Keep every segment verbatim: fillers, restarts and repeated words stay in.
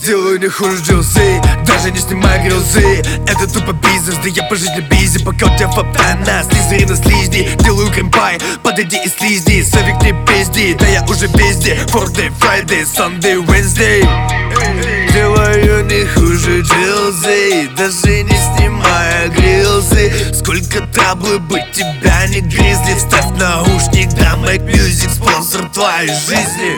сделаю не хуже Джоузи, даже не снимай грозы. Это тупо бизнес, да я по жизни бизи. Пока у тебя фоптана, слизерина слизни. Делаю крем-пай, подойди и слизни. Совик не пизди, да я уже везде. Friday, Friday, Sunday, Wednesday. Делаю не хуже Джоузи, даже не снимая грилзы. Сколько траблы быть, тебя не гризли. Вставь наушник, да, Make Music, спонсор твоей жизни.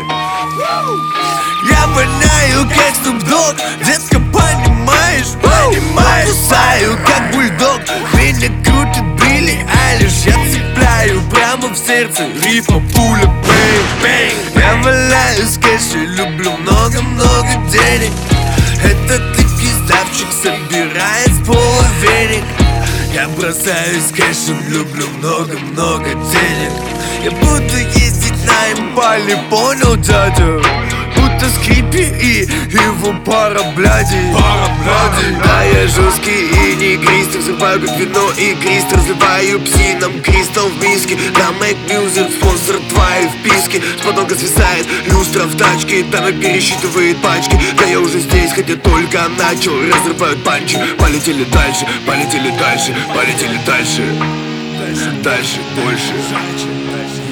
Я воняю, как Snoop Dogg, детка, понимаешь, понимаешь. Кусаю, как бульдог, меня крутит Билли Айлиш. Я цепляю прямо в сердце, рифма, пуля, бэнг, бэнг. Я валяюсь в кэше, люблю много-много денег. Этот липкий ставчик собирает с пола веник. Я бросаюсь кэшем, люблю много-много денег. Я буду ездить на импале, понял, дядя? Будто скрипи и его пара бляди. Да, я жесткий и не игрист. Взрываю как вино игрист. Разливаю псином кристалл в миске. Да, Make Music, спонсор твоей вписки. С потолка свисает люстра в тачке. Танок пересчитывает пачки. Да я уже здесь, хотя только начал. Разрывают панчи. Полетели дальше, полетели дальше, полетели дальше. Дальше, больше.